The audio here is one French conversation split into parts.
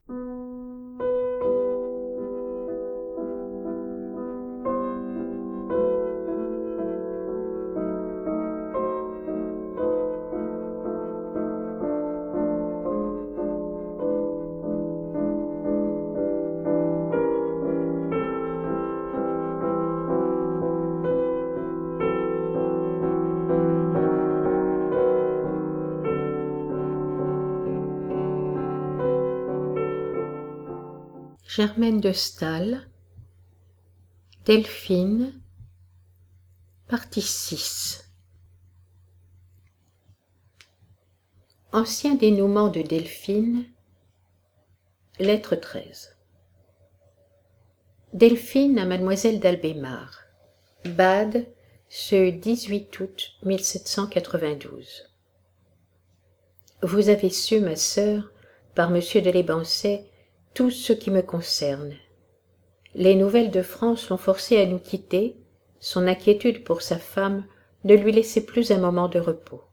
Germaine de Staël, Delphine, partie 6. Ancien dénouement de Delphine, lettre 13. Delphine à Mademoiselle d'Albémar, Bade, ce 18 août 1792. Vous avez su, ma sœur, par monsieur de Lébancet, tout ce qui me concerne. Les nouvelles de France l'ont forcé à nous quitter, son inquiétude pour sa femme ne lui laissait plus un moment de repos.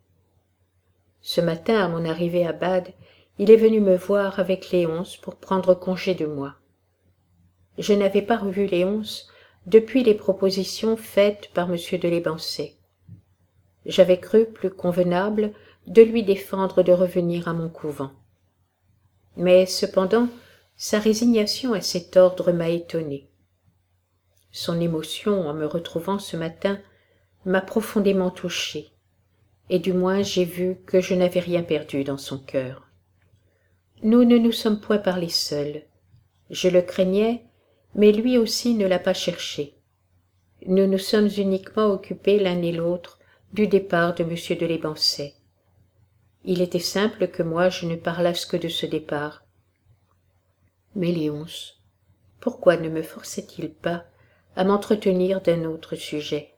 Ce matin, à mon arrivée à Bade, il est venu me voir avec Léonce pour prendre congé de moi. Je n'avais pas revu Léonce depuis les propositions faites par monsieur de Lébancet. J'avais cru plus convenable de lui défendre de revenir à mon couvent. Mais cependant, sa résignation à cet ordre m'a étonnée. Son émotion en me retrouvant ce matin m'a profondément touchée, et du moins j'ai vu que je n'avais rien perdu dans son cœur. Nous ne nous sommes point parlé seuls. Je le craignais, mais lui aussi ne l'a pas cherché. Nous nous sommes uniquement occupés l'un et l'autre du départ de monsieur de Lébancet. Il était simple que moi je ne parlasse que de ce départ. Mais Léonce, pourquoi ne me forçait-il pas à m'entretenir d'un autre sujet?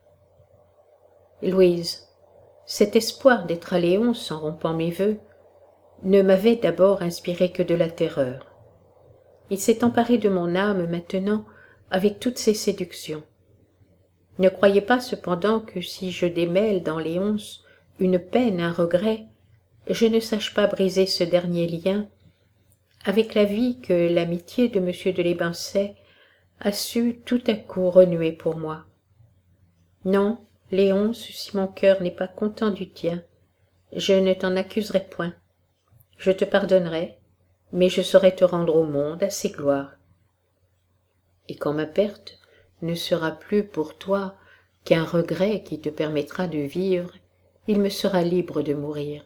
Louise, cet espoir d'être à Léonce en rompant mes vœux ne m'avait d'abord inspiré que de la terreur. Il s'est emparé de mon âme maintenant avec toutes ses séductions. Ne croyez pas cependant que si je démêle dans Léonce une peine, un regret, je ne sache pas briser ce dernier lien avec la vie que l'amitié de monsieur de Lébancet a su tout à coup renouer pour moi. Non, Léonce, si mon cœur n'est pas content du tien, je ne t'en accuserai point. Je te pardonnerai, mais je saurai te rendre au monde à ses gloires. Et quand ma perte ne sera plus pour toi qu'un regret qui te permettra de vivre, il me sera libre de mourir.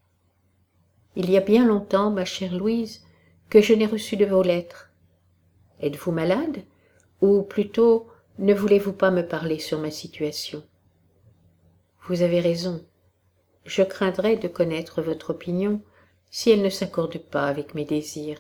Il y a bien longtemps, ma chère Louise, que je n'ai reçu de vos lettres. Êtes-vous malade, ou plutôt ne voulez-vous pas me parler sur ma situation? Vous avez raison. Je craindrais de connaître votre opinion si elle ne s'accorde pas avec mes désirs.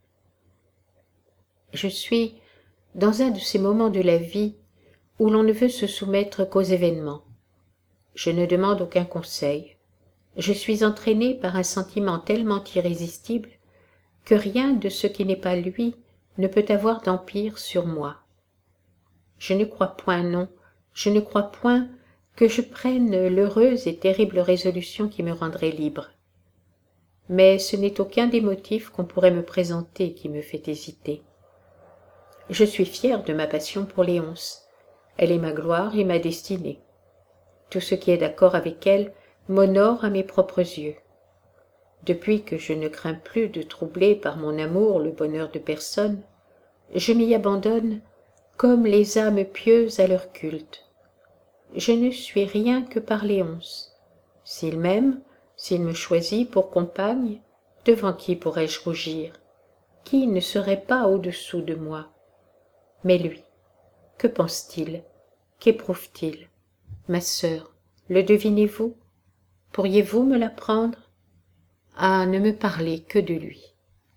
Je suis dans un de ces moments de la vie où l'on ne veut se soumettre qu'aux événements. Je ne demande aucun conseil. Je suis entraînée par un sentiment tellement irrésistible que rien de ce qui n'est pas lui ne peut avoir d'empire sur moi. Je ne crois point, non, je ne crois point que je prenne l'heureuse et terrible résolution qui me rendrait libre. Mais ce n'est aucun des motifs qu'on pourrait me présenter qui me fait hésiter. Je suis fière de ma passion pour Léonce. Elle est ma gloire et ma destinée. Tout ce qui est d'accord avec elle m'honore à mes propres yeux. Depuis que je ne crains plus de troubler par mon amour le bonheur de personne, je m'y abandonne comme les âmes pieuses à leur culte. Je ne suis rien que par Léonce. S'il m'aime, s'il me choisit pour compagne, devant qui pourrais-je rougir? Qui ne serait pas au-dessous de moi? Mais lui, que pense-t-il? Qu'éprouve-t-il? Ma sœur, le devinez-vous? Pourriez-vous me l'apprendre? Ah, ne me parlez que de lui.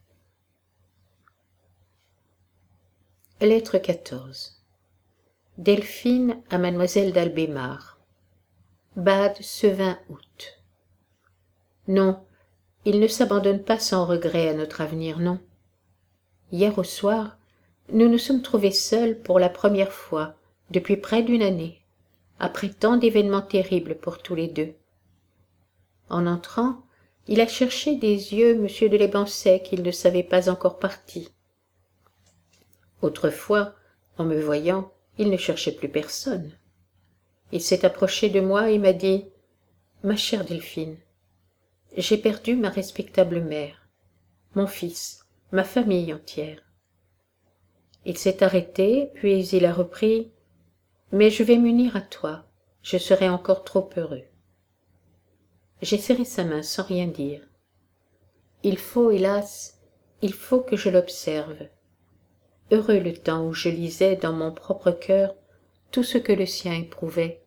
Lettre 14. Delphine à Mademoiselle d'Albémar. Bade, ce 20 août. Non, il ne s'abandonne pas sans regret à notre avenir, non. Hier au soir, nous nous sommes trouvés seuls pour la première fois depuis près d'une année, après tant d'événements terribles pour tous les deux. En entrant, Il a cherché des yeux monsieur de Lébancet qu'il ne savait pas encore parti. Autrefois, en me voyant, il ne cherchait plus personne. Il s'est approché de moi et m'a dit « Ma chère Delphine, j'ai perdu ma respectable mère, mon fils, ma famille entière. » Il s'est arrêté, puis il a repris « Mais je vais m'unir à toi, je serai encore trop heureux. » J'ai serré sa main sans rien dire. Il faut, hélas, il faut que je l'observe. Heureux le temps où je lisais dans mon propre cœur tout ce que le sien éprouvait.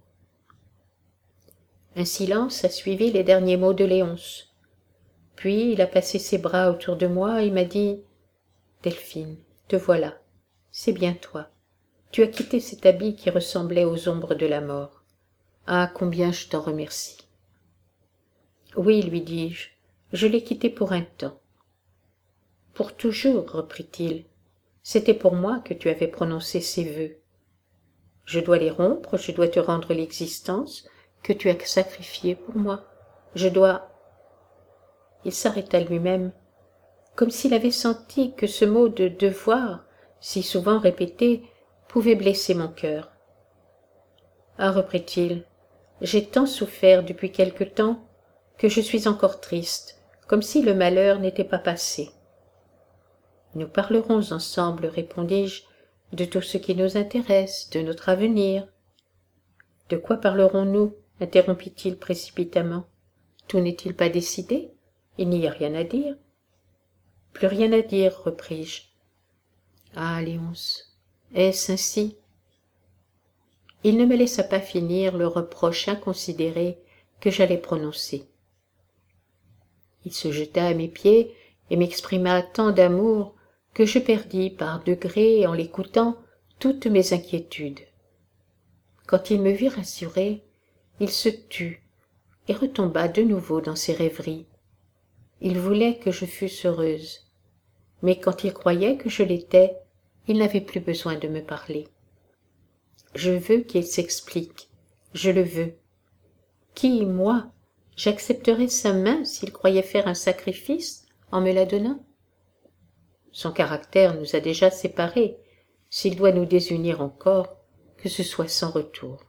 Un silence a suivi les derniers mots de Léonce. Puis il a passé ses bras autour de moi et m'a dit « Delphine, te voilà, c'est bien toi. Tu as quitté cet habit qui ressemblait aux ombres de la mort. Ah, combien je t'en remercie. » Oui, lui dis-je, je l'ai quitté pour un temps. Pour toujours, reprit-il. C'était pour moi que tu avais prononcé ces vœux. Je dois les rompre, je dois te rendre l'existence que tu as sacrifiée pour moi. Je dois... Il s'arrêta lui-même, comme s'il avait senti que ce mot de devoir, si souvent répété, pouvait blesser mon cœur. Ah, reprit-il, j'ai tant souffert depuis quelque temps que je suis encore triste, comme si le malheur n'était pas passé. Nous parlerons ensemble, répondis-je, de tout ce qui nous intéresse, de notre avenir. De quoi parlerons-nous? Interrompit-il précipitamment. Tout n'est-il pas décidé? Il n'y a rien à dire. Plus rien à dire, repris-je. Ah, Léonce, est-ce ainsi? Il ne me laissa pas finir le reproche inconsidéré que j'allais prononcer. Il se jeta à mes pieds et m'exprima tant d'amour que je perdis par degrés, en l'écoutant, toutes mes inquiétudes. Quand il me vit rassuré, il se tut et retomba de nouveau dans ses rêveries. Il voulait que je fusse heureuse, mais quand il croyait que je l'étais, il n'avait plus besoin de me parler. Je veux qu'il s'explique, je le veux. Qui, moi, j'accepterais sa main s'il croyait faire un sacrifice en me la donnant? Son caractère nous a déjà séparés. S'il doit nous désunir encore, que ce soit sans retour.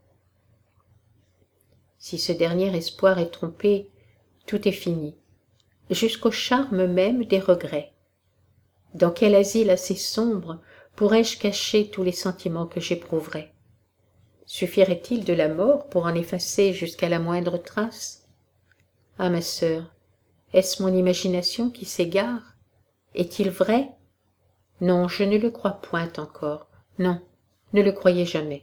Si ce dernier espoir est trompé, tout est fini, jusqu'au charme même des regrets. Dans quel asile assez sombre pourrais-je cacher tous les sentiments que j'éprouverais? Suffirait-il de la mort pour en effacer jusqu'à la moindre trace? Ah, ma sœur, est-ce mon imagination qui s'égare? Est-il vrai? Non, je ne le crois point encore. Non, ne le croyez jamais.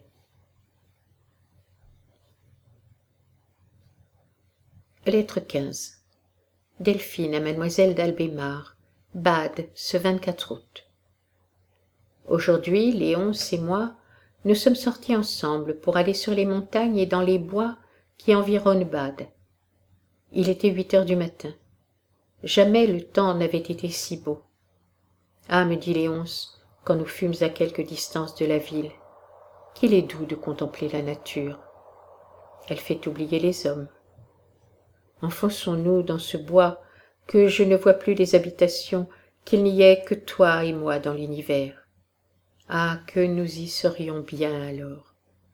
Lettre 15. Delphine à Mademoiselle d'Albémar, Bade, ce 24 août. Aujourd'hui, Léonce et moi, nous sommes sortis ensemble pour aller sur les montagnes et dans les bois qui environnent Bade. Il était 8 heures du matin. Jamais le temps n'avait été si beau. Ah, me dit Léonce, quand nous fûmes à quelque distance de la ville, qu'il est doux de contempler la nature. Elle fait oublier les hommes. Enfonçons-nous dans ce bois que je ne vois plus les habitations, qu'il n'y ait que toi et moi dans l'univers. Ah, que nous y serions bien alors.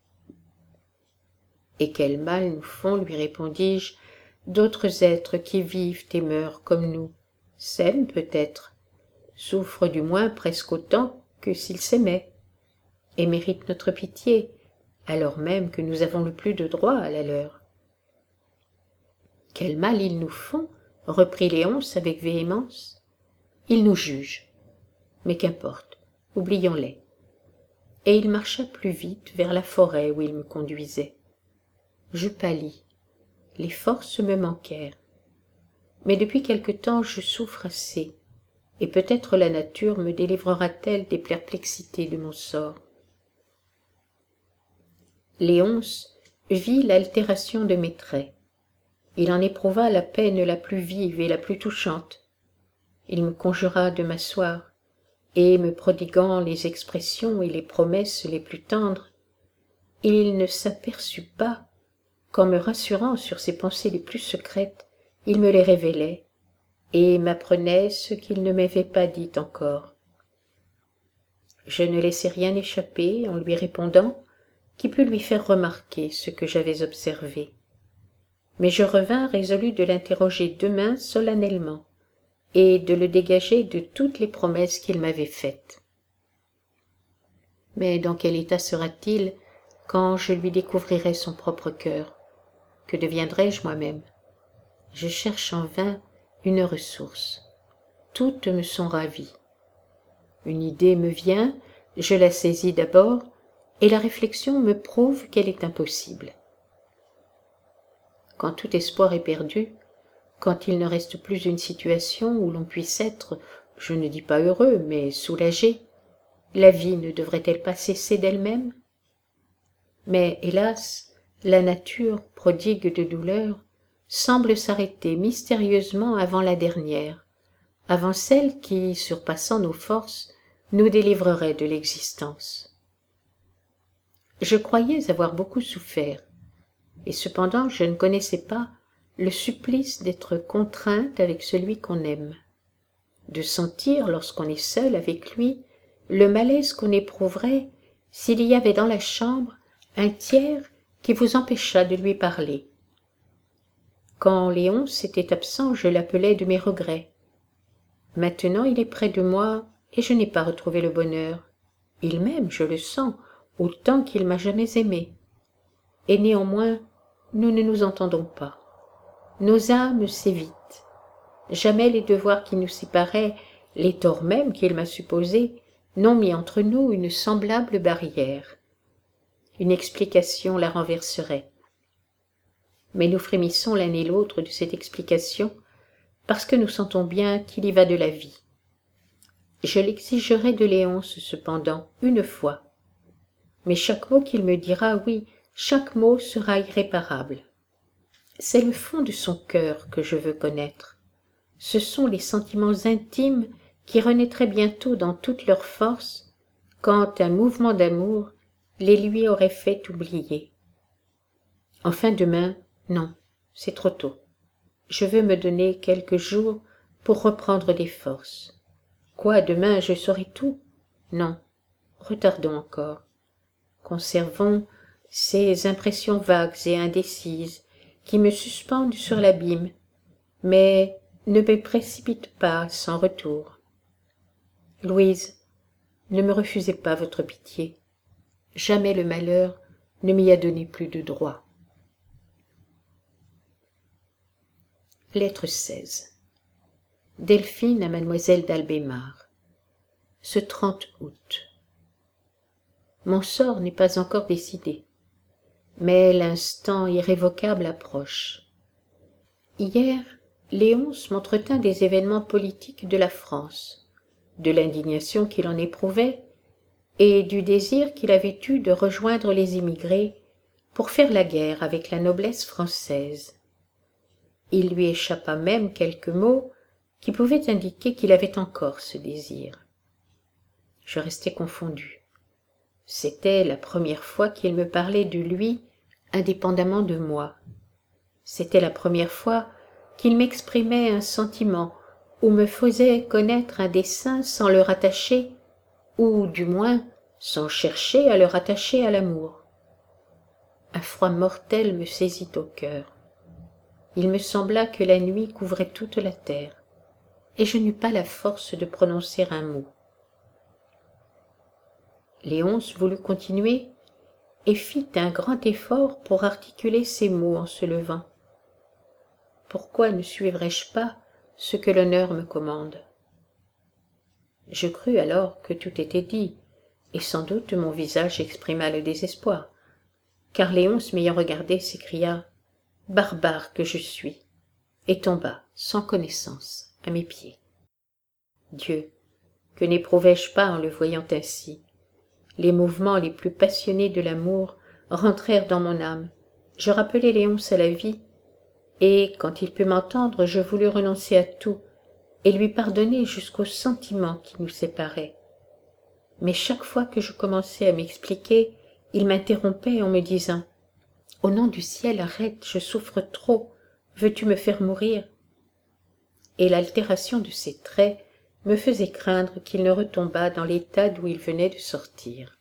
Et quel mal nous font, lui répondis-je, d'autres êtres qui vivent et meurent comme nous, s'aiment peut-être, souffrent du moins presque autant que s'ils s'aimaient, et méritent notre pitié, alors même que nous avons le plus de droit à la leur. Quel mal ils nous font, reprit Léonce avec véhémence. Ils nous jugent, mais qu'importe, oublions-les. Et il marcha plus vite vers la forêt où il me conduisait. Je pâlis, les forces me manquèrent. Mais depuis quelque temps je souffre assez, et peut-être la nature me délivrera-t-elle des perplexités de mon sort. Léonce vit l'altération de mes traits. Il en éprouva la peine la plus vive et la plus touchante. Il me conjura de m'asseoir, et me prodiguant les expressions et les promesses les plus tendres, il ne s'aperçut pas qu'en me rassurant sur ses pensées les plus secrètes, il me les révélait et m'apprenait ce qu'il ne m'avait pas dit encore. Je ne laissai rien échapper en lui répondant qui pût lui faire remarquer ce que j'avais observé. Mais je revins résolu de l'interroger demain solennellement et de le dégager de toutes les promesses qu'il m'avait faites. Mais dans quel état sera-t-il quand je lui découvrirai son propre cœur? Que deviendrai-je moi-même? Je cherche en vain une ressource. Toutes me sont ravies. Une idée me vient, je la saisis d'abord, et la réflexion me prouve qu'elle est impossible. Quand tout espoir est perdu, quand il ne reste plus une situation où l'on puisse être, je ne dis pas heureux, mais soulagé, la vie ne devrait-elle pas cesser d'elle-même? Mais, hélas, la nature, prodigue de douleurs, semble s'arrêter mystérieusement avant la dernière, avant celle qui, surpassant nos forces, nous délivrerait de l'existence. Je croyais avoir beaucoup souffert, et cependant je ne connaissais pas le supplice d'être contrainte avec celui qu'on aime, de sentir, lorsqu'on est seul avec lui, le malaise qu'on éprouverait s'il y avait dans la chambre un tiers qui vous empêchât de lui parler. Quand Léonce était absent, je l'appelais de mes regrets. Maintenant il est près de moi et je n'ai pas retrouvé le bonheur. Il m'aime, je le sens, autant qu'il m'a jamais aimé. Et néanmoins, nous ne nous entendons pas. Nos âmes s'évitent. Jamais les devoirs qui nous séparaient, les torts même qu'il m'a supposés, n'ont mis entre nous une semblable barrière. Une explication la renverserait. Mais nous frémissons l'un et l'autre de cette explication, parce que nous sentons bien qu'il y va de la vie. Je l'exigerai de Léonce cependant, une fois. Mais chaque mot qu'il me dira, oui, chaque mot sera irréparable. C'est le fond de son cœur que je veux connaître. Ce sont les sentiments intimes qui renaîtraient bientôt dans toute leur force, quand un mouvement d'amour les lui aurait fait oublier. Enfin demain, non, c'est trop tôt. Je veux me donner quelques jours pour reprendre des forces. Quoi, demain je saurai tout? Non, retardons encore. Conservons ces impressions vagues et indécises qui me suspendent sur l'abîme, mais ne me précipitent pas sans retour. Louise, ne me refusez pas votre pitié. Jamais le malheur ne m'y a donné plus de droit. Lettre 16. Delphine à Mademoiselle d'Albémar. Ce 30 août. Mon sort n'est pas encore décidé, mais l'instant irrévocable approche. Hier, Léonce m'entretint des événements politiques de la France, de l'indignation qu'il en éprouvait et du désir qu'il avait eu de rejoindre les immigrés pour faire la guerre avec la noblesse française. Il lui échappa même quelques mots qui pouvaient indiquer qu'il avait encore ce désir. Je restai confondue. C'était la première fois qu'il me parlait de lui indépendamment de moi. C'était la première fois qu'il m'exprimait un sentiment ou me faisait connaître un dessein sans le rattacher, ou du moins sans chercher à le rattacher à l'amour. Un froid mortel me saisit au cœur. Il me sembla que la nuit couvrait toute la terre, et je n'eus pas la force de prononcer un mot. Léonce voulut continuer et fit un grand effort pour articuler ses mots en se levant. Pourquoi ne suivrais-je pas ce que l'honneur me commande? Je crus alors que tout était dit, et sans doute mon visage exprima le désespoir, car Léonce m'ayant regardé s'écria « Barbare que je suis !» et tomba, sans connaissance, à mes pieds. Dieu, que n'éprouvai-je pas en le voyant ainsi? Les mouvements les plus passionnés de l'amour rentrèrent dans mon âme. Je rappelai Léonce à la vie, et, quand il put m'entendre, je voulus renoncer à tout, et lui pardonner jusqu'aux sentiments qui nous séparaient. Mais chaque fois que je commençais à m'expliquer, il m'interrompait en me disant « Au nom du ciel, arrête, je souffre trop. Veux-tu me faire mourir? et l'altération de ses traits me faisait craindre qu'il ne retombât dans l'état d'où il venait de sortir.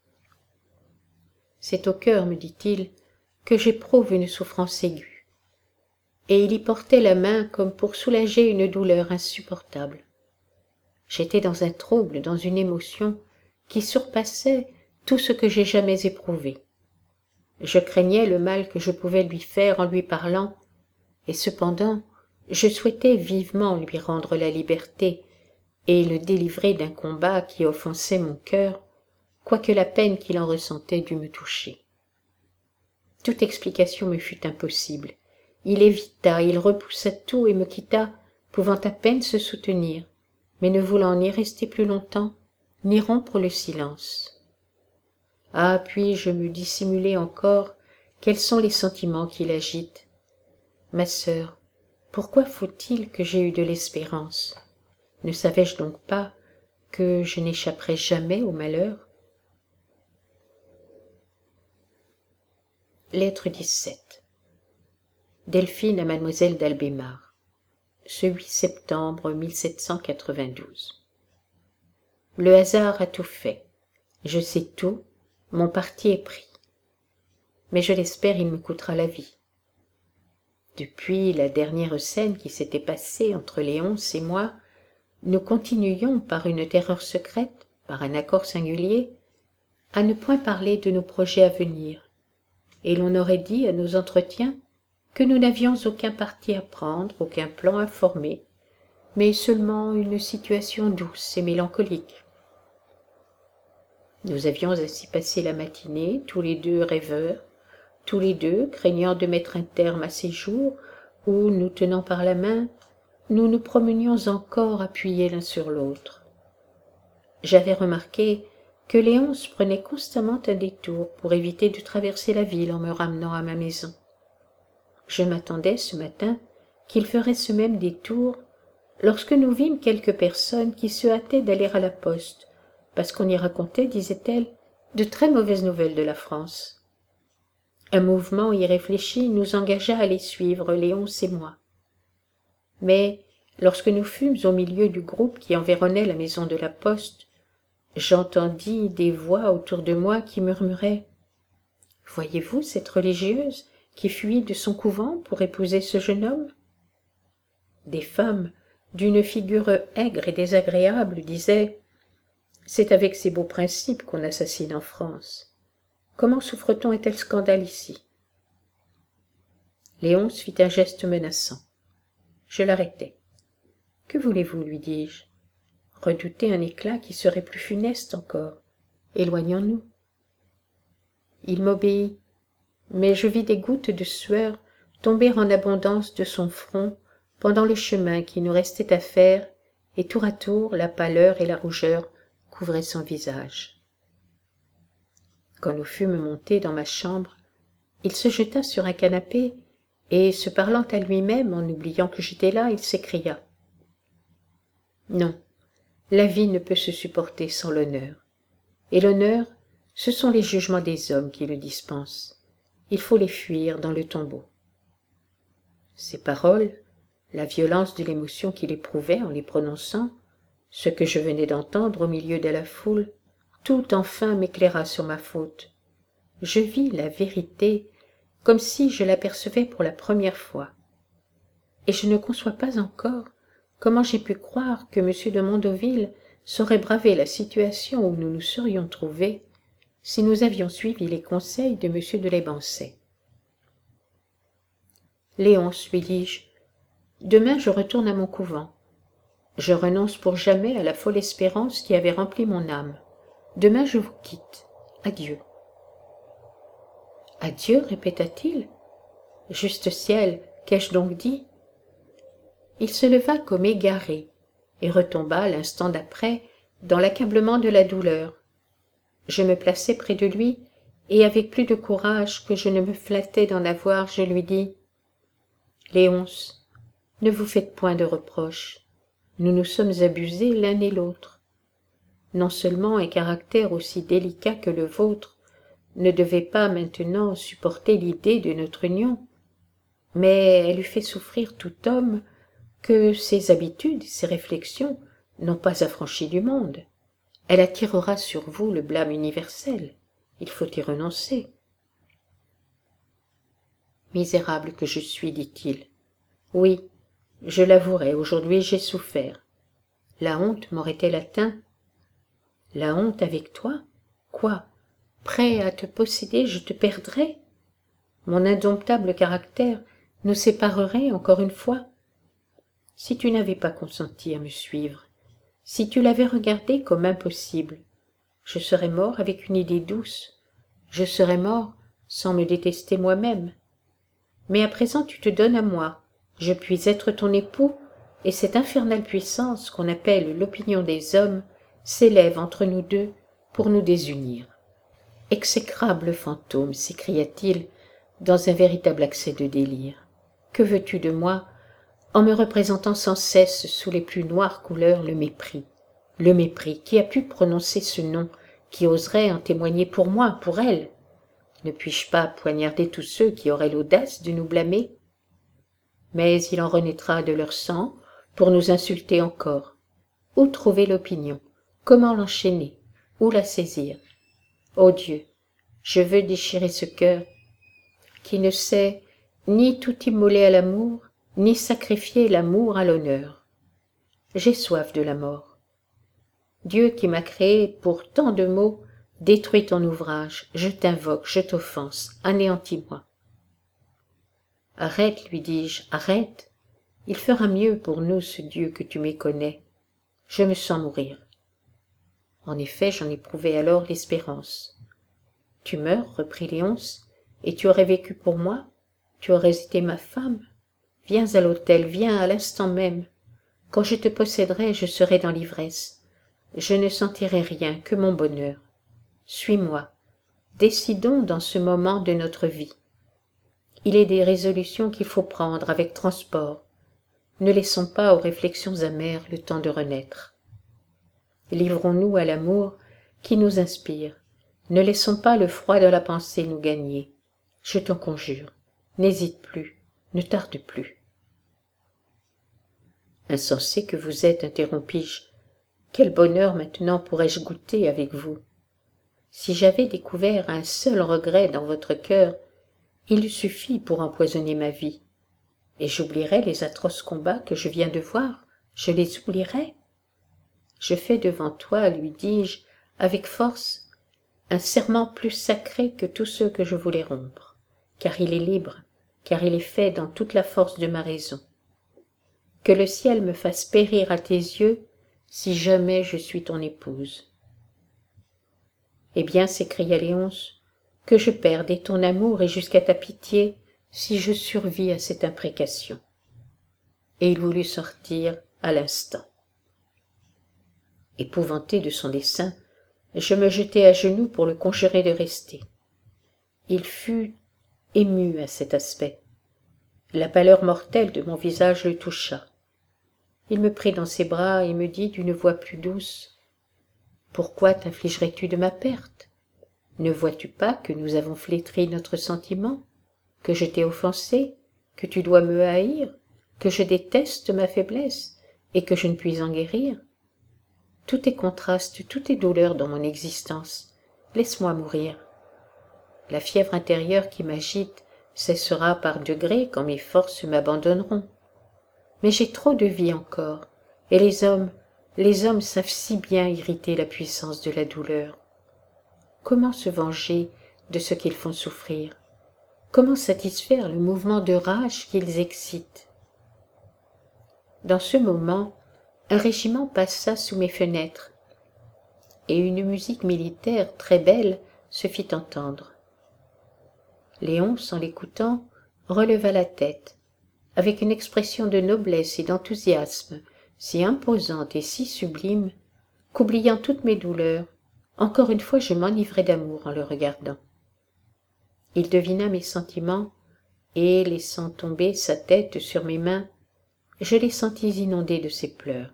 « C'est au cœur, me dit-il, que j'éprouve une souffrance aiguë. » Et il y portait la main comme pour soulager une douleur insupportable. J'étais dans un trouble, dans une émotion qui surpassait tout ce que j'ai jamais éprouvé. Je craignais le mal que je pouvais lui faire en lui parlant, et cependant je souhaitais vivement lui rendre la liberté et le délivrer d'un combat qui offensait mon cœur, quoique la peine qu'il en ressentait dût me toucher. Toute explication me fut impossible. Il évita, il repoussa tout et me quitta, pouvant à peine se soutenir, mais ne voulant ni rester plus longtemps, ni rompre le silence. Ah, puis-je me dissimuler encore quels sont les sentiments qui l'agitent? Ma sœur, pourquoi faut-il que j'aie eu de l'espérance? Ne savais-je donc pas que je n'échapperais jamais au malheur? Lettre 17. Delphine à Mademoiselle d'Albémar. Ce 8 septembre 1792. Le hasard a tout fait. Je sais tout, mon parti est pris. Mais je l'espère, il me coûtera la vie. Depuis la dernière scène qui s'était passée entre Léonce et moi, nous continuions par une terreur secrète, par un accord singulier, à ne point parler de nos projets à venir, et l'on aurait dit à nos entretiens que nous n'avions aucun parti à prendre, aucun plan à former, mais seulement une situation douce et mélancolique. Nous avions ainsi passé la matinée, tous les deux rêveurs, tous les deux craignant de mettre un terme à ces jours où, nous tenant par la main, nous nous promenions encore appuyés l'un sur l'autre. J'avais remarqué que Léonce prenait constamment un détour pour éviter de traverser la ville en me ramenant à ma maison. Je m'attendais ce matin qu'il ferait ce même détour lorsque nous vîmes quelques personnes qui se hâtaient d'aller à la poste, parce qu'on y racontait, disait-elle, de très mauvaises nouvelles de la France. Un mouvement irréfléchi nous engagea à les suivre, Léonce et moi. Mais lorsque nous fûmes au milieu du groupe qui environnait la maison de la poste, j'entendis des voix autour de moi qui murmuraient « Voyez-vous cette religieuse qui fuit de son couvent pour épouser ce jeune homme ?» Des femmes, d'une figure aigre et désagréable, disaient « C'est avec ces beaux principes qu'on assassine en France. Comment souffre-t-on un tel scandale ici ?» Léonce fit un geste menaçant. Je l'arrêtai. « Que voulez-vous, lui dis-je. Redoutez un éclat qui serait plus funeste encore. Éloignons-nous. » Il m'obéit, mais je vis des gouttes de sueur tomber en abondance de son front pendant le chemin qui nous restait à faire, et tour à tour la pâleur et la rougeur couvraient son visage. Quand nous fûmes montés dans ma chambre, il se jeta sur un canapé, et, se parlant à lui-même en oubliant que j'étais là, il s'écria « Non, la vie ne peut se supporter sans l'honneur. Et l'honneur, ce sont les jugements des hommes qui le dispensent. Il faut les fuir dans le tombeau. » Ces paroles, la violence de l'émotion qu'il éprouvait en les prononçant, ce que je venais d'entendre au milieu de la foule, tout enfin m'éclaira sur ma faute. Je vis la vérité comme si je l'apercevais pour la première fois. Et je ne conçois pas encore comment j'ai pu croire que M. de Mondoville saurait braver la situation où nous nous serions trouvés si nous avions suivi les conseils de M. de Lebancay. « Léonce, lui dis-je, demain je retourne à mon couvent. Je renonce pour jamais à la folle espérance qui avait rempli mon âme. Demain je vous quitte. Adieu. » « Adieu, répéta-t-il. Juste ciel, qu'ai-je donc dit? » Il se leva comme égaré et retomba l'instant d'après dans l'accablement de la douleur. Je me plaçai près de lui, et avec plus de courage que je ne me flattais d'en avoir, je lui dis « Léonce, ne vous faites point de reproches. Nous nous sommes abusés l'un et l'autre. Non seulement un caractère aussi délicat que le vôtre ne devait pas maintenant supporter l'idée de notre union, mais elle eût fait souffrir tout homme que ses habitudes, ses réflexions n'ont pas affranchi du monde. Elle attirera sur vous le blâme universel. Il faut y renoncer. Misérable que je suis, dit-il. Oui, je l'avouerai, aujourd'hui j'ai souffert. La honte m'aurait-elle atteint? La honte avec toi? Quoi? Prêt à te posséder, je te perdrais? Mon indomptable caractère nous séparerait encore une fois? Si tu n'avais pas consenti à me suivre, si tu l'avais regardé comme impossible, je serais mort avec une idée douce, je serais mort sans me détester moi-même. Mais à présent tu te donnes à moi, je puis être ton époux, et cette infernale puissance qu'on appelle l'opinion des hommes s'élève entre nous deux pour nous désunir. Exécrable fantôme, s'écria-t-il dans un véritable accès de délire. Que veux-tu de moi en me représentant sans cesse sous les plus noires couleurs le mépris? Le mépris, qui a pu prononcer ce nom, qui oserait en témoigner pour moi, pour elle? Ne puis-je pas poignarder tous ceux qui auraient l'audace de nous blâmer? Mais il en renaîtra de leur sang pour nous insulter encore. Où trouver l'opinion? Comment l'enchaîner? Où la saisir? Ô Dieu, je veux déchirer ce cœur qui ne sait ni tout immoler à l'amour, ni sacrifier l'amour à l'honneur. J'ai soif de la mort. Dieu qui m'a créé pour tant de maux, détruis ton ouvrage, je t'invoque, je t'offense, anéantis-moi. Arrête, lui dis-je, arrête. Il fera mieux pour nous ce Dieu que tu méconnais. Je me sens mourir. En effet, j'en éprouvais alors l'espérance. Tu meurs, reprit Léonce, et tu aurais vécu pour moi, tu aurais été ma femme. Viens à l'autel, viens à l'instant même. Quand je te posséderai, je serai dans l'ivresse. Je ne sentirai rien que mon bonheur. Suis-moi. Décidons dans ce moment de notre vie. Il est des résolutions qu'il faut prendre avec transport. Ne laissons pas aux réflexions amères le temps de renaître. Livrons-nous à l'amour qui nous inspire. Ne laissons pas le froid de la pensée nous gagner. Je t'en conjure, n'hésite plus, ne tarde plus. Insensé que vous êtes, interrompis-je, quel bonheur maintenant pourrais-je goûter avec vous? Si j'avais découvert un seul regret dans votre cœur, il eût suffi pour empoisonner ma vie. Et j'oublierais les atroces combats que je viens de voir, je les oublierais. Je fais devant toi, lui dis-je, avec force, un serment plus sacré que tous ceux que je voulais rompre, car il est libre, car il est fait dans toute la force de ma raison. Que le ciel me fasse périr à tes yeux, si jamais je suis ton épouse. Eh bien, s'écria Léonce, que je perde et ton amour et jusqu'à ta pitié, si je survis à cette imprécation. Et il voulut sortir à l'instant. Épouvanté de son dessein, je me jetai à genoux pour le conjurer de rester. Il fut ému à cet aspect. La pâleur mortelle de mon visage le toucha. Il me prit dans ses bras et me dit d'une voix plus douce, « Pourquoi t'affligerais-tu de ma perte? Ne vois-tu pas que nous avons flétri notre sentiment, que je t'ai offensé, que tu dois me haïr, que je déteste ma faiblesse et que je ne puis en guérir? Tout est contraste, tout est douleur dans mon existence. Laisse-moi mourir. La fièvre intérieure qui m'agite cessera par degrés quand mes forces m'abandonneront. Mais j'ai trop de vie encore, et les hommes savent si bien irriter la puissance de la douleur. Comment se venger de ce qu'ils font souffrir? Comment satisfaire le mouvement de rage qu'ils excitent? Dans ce moment, un régiment passa sous mes fenêtres, et une musique militaire très belle se fit entendre. Léonce, en l'écoutant, releva la tête, avec une expression de noblesse et d'enthousiasme si imposante et si sublime, qu'oubliant toutes mes douleurs, encore une fois je m'enivrai d'amour en le regardant. Il devina mes sentiments, et, laissant tomber sa tête sur mes mains, je les sentis inondés de ses pleurs.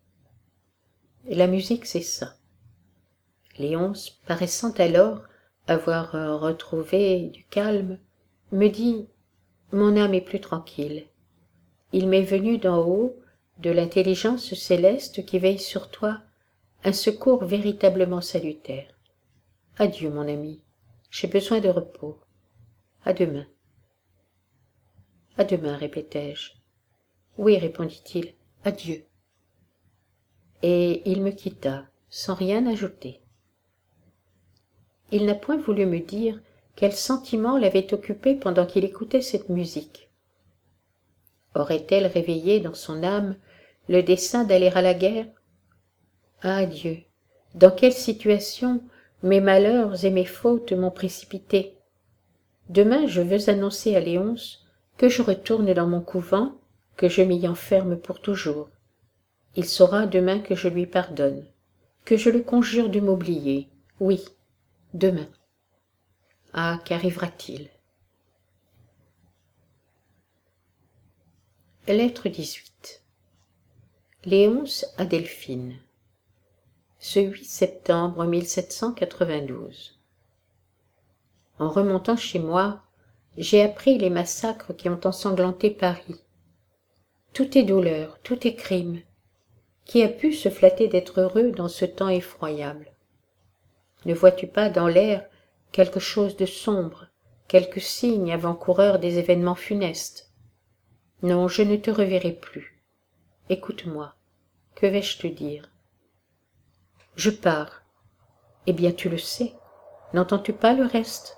La musique cessa. Léonce, paraissant alors avoir retrouvé du calme, me dit « Mon âme est plus tranquille. il m'est venu d'en haut, de l'intelligence céleste qui veille sur toi, un secours véritablement salutaire. Adieu, mon ami, j'ai besoin de repos. À demain. À demain, répétai-je. Oui, répondit-il, adieu. Et il me quitta, sans rien ajouter. Il n'a point voulu me dire quel sentiment l'avait occupé pendant qu'il écoutait cette musique. Aurait-elle réveillé dans son âme le dessein d'aller à la guerre? Ah Dieu, dans quelle situation mes malheurs et mes fautes m'ont précipité! Demain je veux annoncer à Léonce que je retourne dans mon couvent, que je m'y enferme pour toujours. Il saura demain que je lui pardonne, que je le conjure de m'oublier. Oui, demain. Ah, qu'arrivera-t-il? Lettre 18. Léonce à Delphine. Ce 8 septembre 1792. En remontant chez moi, j'ai appris les massacres qui ont ensanglanté Paris. Tout est douleur, tout est crime. Qui a pu se flatter d'être heureux dans ce temps effroyable? Ne vois-tu pas dans l'air quelque chose de sombre, quelque signe avant-coureur des événements funestes? Non, je ne te reverrai plus. Écoute-moi, que vais-je te dire? Je pars. Eh bien, tu le sais. N'entends-tu pas le reste?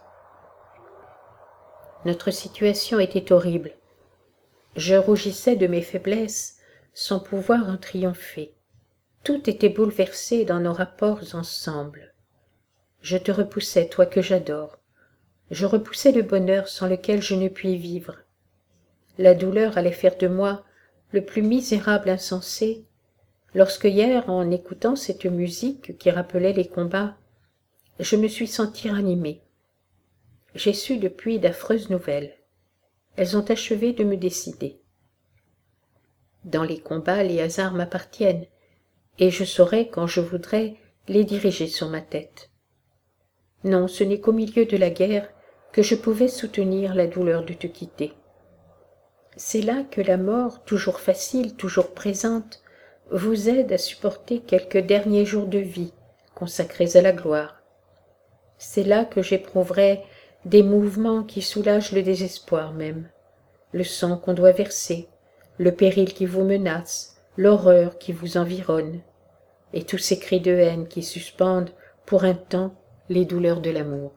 Notre situation était horrible. Je rougissais de mes faiblesses sans pouvoir en triompher. Tout était bouleversé dans nos rapports ensemble. Je te repoussais, toi que j'adore. Je repoussais le bonheur sans lequel je ne puis vivre. La douleur allait faire de moi le plus misérable insensé, lorsque hier, en écoutant cette musique qui rappelait les combats, je me suis senti ranimé. J'ai su depuis d'affreuses nouvelles. Elles ont achevé de me décider. Dans les combats, les hasards m'appartiennent, et je saurai, quand je voudrais, les diriger sur ma tête. Non, ce n'est qu'au milieu de la guerre que je pouvais soutenir la douleur de te quitter. C'est là que la mort, toujours facile, toujours présente, vous aide à supporter quelques derniers jours de vie consacrés à la gloire. C'est là que j'éprouverai des mouvements qui soulagent le désespoir même, le sang qu'on doit verser, le péril qui vous menace, l'horreur qui vous environne, et tous ces cris de haine qui suspendent pour un temps les douleurs de l'amour.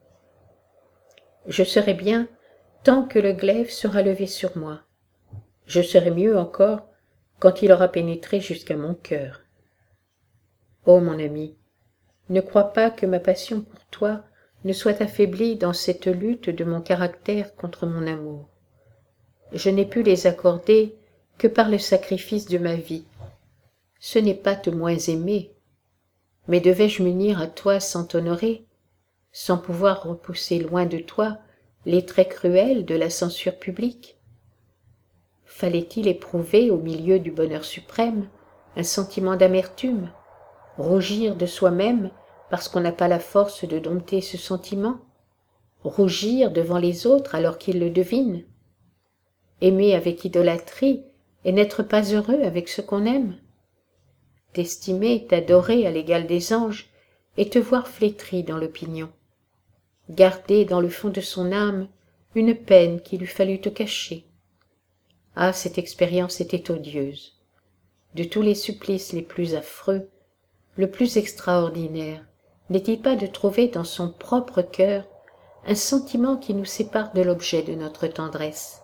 Je serai bien tant que le glaive sera levé sur moi. Je serai mieux encore quand il aura pénétré jusqu'à mon cœur. Ô mon ami, ne crois pas que ma passion pour toi ne soit affaiblie dans cette lutte de mon caractère contre mon amour. Je n'ai pu les accorder que par le sacrifice de ma vie. Ce n'est pas te moins aimer, mais devais-je m'unir à toi sans t'honorer, sans pouvoir repousser loin de toi les traits cruels de la censure publique? Fallait-il éprouver au milieu du bonheur suprême un sentiment d'amertume, rougir de soi-même parce qu'on n'a pas la force de dompter ce sentiment, rougir devant les autres alors qu'ils le devinent, aimer avec idolâtrie et n'être pas heureux avec ce qu'on aime, t'estimer, t'adorer à l'égal des anges et te voir flétri dans l'opinion, garder dans le fond de son âme une peine qu'il eût fallu te cacher. Ah, cette expérience était odieuse. De tous les supplices les plus affreux, le plus extraordinaire n'est-il pas de trouver dans son propre cœur un sentiment qui nous sépare de l'objet de notre tendresse,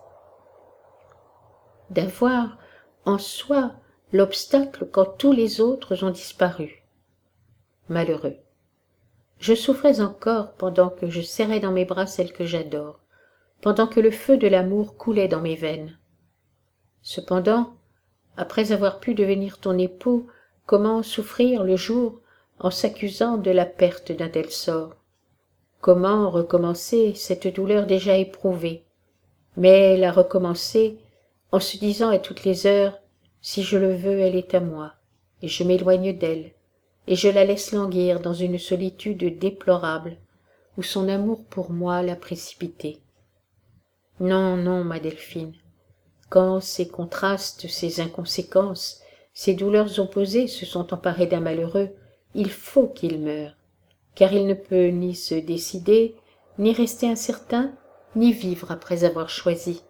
d'avoir en soi l'obstacle quand tous les autres ont disparu. Malheureux. Je souffrais encore pendant que je serrais dans mes bras celle que j'adore, pendant que le feu de l'amour coulait dans mes veines. Cependant, après avoir pu devenir ton époux, comment souffrir le jour en s'accusant de la perte d'un tel sort? Comment recommencer cette douleur déjà éprouvée, mais la recommencer en se disant à toutes les heures: si je le veux, elle est à moi, et je m'éloigne d'elle, et je la laisse languir dans une solitude déplorable, où son amour pour moi l'a précipitée. Non, non, ma Delphine, Quand ces contrastes, ces inconséquences, ces douleurs opposées se sont emparées d'un malheureux, il faut qu'il meure, car il ne peut ni se décider, ni rester incertain, ni vivre après avoir choisi.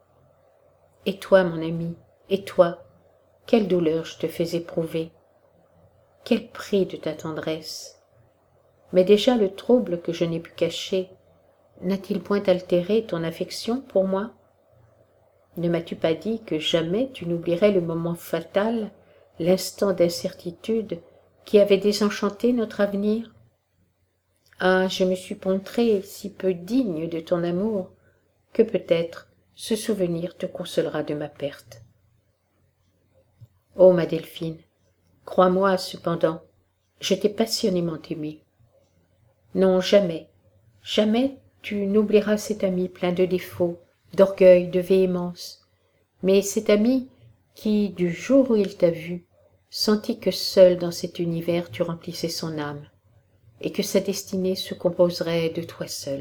Et toi, mon ami, et toi, quelle douleur je te fais éprouver, quel prix de ta tendresse. Mais déjà le trouble que je n'ai pu cacher n'a-t-il point altéré ton affection pour moi? Ne m'as-tu pas dit que jamais tu n'oublierais le moment fatal, l'instant d'incertitude qui avait désenchanté notre avenir? Ah, je me suis montrée si peu digne de ton amour que peut-être ce souvenir te consolera de ma perte. Ô ma Delphine, crois-moi cependant, je t'ai passionnément aimée. Non, jamais, jamais tu n'oublieras cet ami plein de défauts, d'orgueil, de véhémence, mais cet ami qui, du jour où il t'a vu, sentit que seul dans cet univers tu remplissais son âme, et que sa destinée se composerait de toi seul.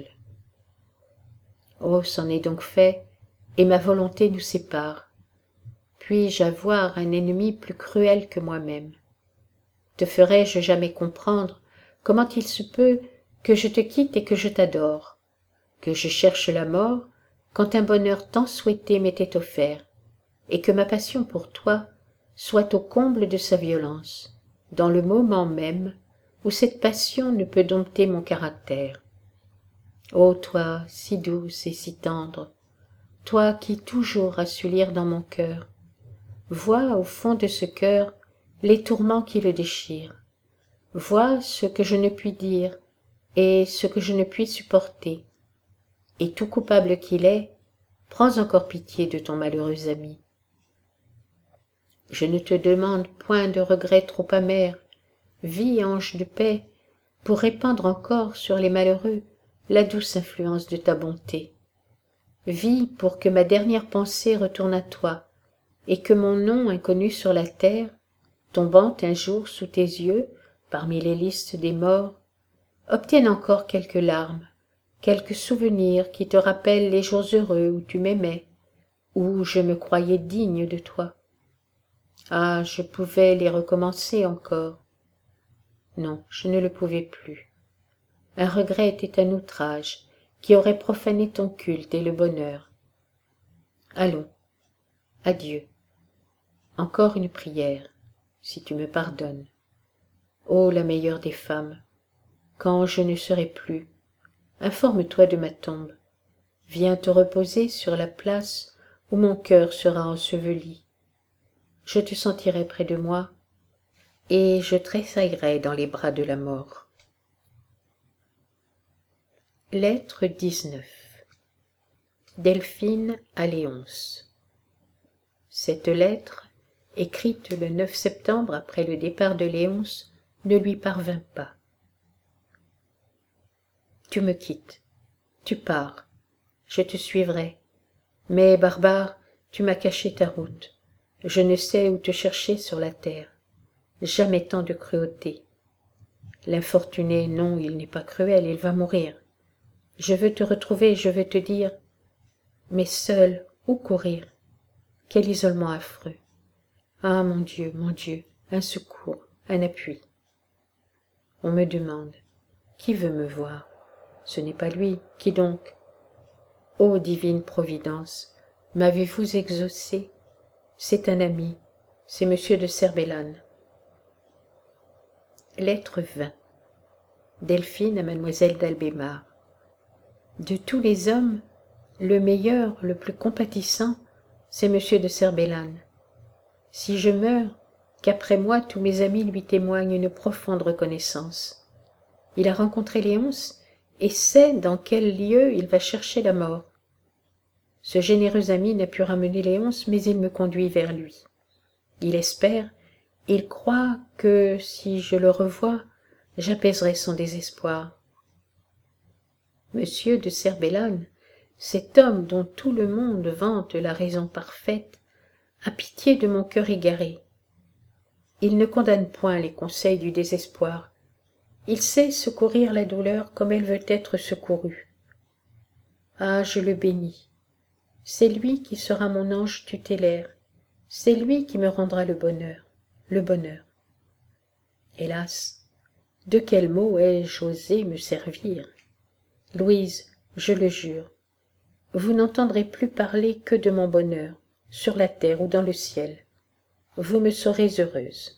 Oh, c'en est donc fait, et ma volonté nous sépare. Puis-je avoir un ennemi plus cruel que moi-même? Te ferai-je jamais comprendre comment il se peut que je te quitte et que je t'adore, que je cherche la mort quand un bonheur tant souhaité m'était offert, et que ma passion pour toi soit au comble de sa violence, dans le moment même où cette passion ne peut dompter mon caractère. Ô toi, si douce et si tendre, toi qui toujours as su lire dans mon cœur, vois au fond de ce cœur les tourments qui le déchirent, vois ce que je ne puis dire et ce que je ne puis supporter, et tout coupable qu'il est, prends encore pitié de ton malheureux ami. Je ne te demande point de regrets trop amers, vis, ange de paix, pour répandre encore sur les malheureux la douce influence de ta bonté. Vis pour que ma dernière pensée retourne à toi, et que mon nom inconnu sur la terre, tombant un jour sous tes yeux, parmi les listes des morts, obtienne encore quelques larmes, quelques souvenirs qui te rappellent les jours heureux où tu m'aimais, où je me croyais digne de toi. Ah, je pouvais les recommencer encore. Non, je ne le pouvais plus. Un regret était un outrage qui aurait profané ton culte et le bonheur. Allons, adieu. Encore une prière, si tu me pardonnes. Ô la meilleure des femmes, quand je ne serai plus, informe-toi de ma tombe. Viens te reposer sur la place où mon cœur sera enseveli. Je te sentirai près de moi, et je tressaillerai dans les bras de la mort. Lettre 19. Delphine à Léonce. Cette lettre, écrite le 9 septembre après le départ de Léonce, ne lui parvint pas. Tu me quittes, tu pars, je te suivrai, mais barbare, tu m'as caché ta route, je ne sais où te chercher sur la terre, jamais tant de cruauté. L'infortuné, non, il n'est pas cruel, il va mourir. Je veux te retrouver, je veux te dire, mais seul, où courir? Quel isolement affreux! Ah, mon Dieu, un secours, un appui. On me demande, qui veut me voir? Ce n'est pas lui, qui donc? Ô divine Providence, m'avez-vous exaucé? C'est un ami, c'est monsieur de Serbellane. Lettre 20. Delphine à mademoiselle d'Albémar. De tous les hommes, le meilleur, le plus compatissant, c'est monsieur de Serbellane. Si je meurs, qu'après moi tous mes amis lui témoignent une profonde reconnaissance. Il a rencontré Léonce et sait dans quel lieu il va chercher la mort. Ce généreux ami n'a pu ramener Léonce, mais il me conduit vers lui. Il espère, il croit que, si je le revois, j'apaiserai son désespoir. Monsieur de Serbellane, cet homme dont tout le monde vante la raison parfaite, a pitié de mon cœur égaré. Il ne condamne point les conseils du désespoir. Il sait secourir la douleur comme elle veut être secourue. Ah, je le bénis. C'est lui qui sera mon ange tutélaire, c'est lui qui me rendra le bonheur, le bonheur. Hélas, de quels mots ai-je osé me servir? Louise, je le jure, vous n'entendrez plus parler que de mon bonheur, sur la terre ou dans le ciel. Vous me saurez heureuse.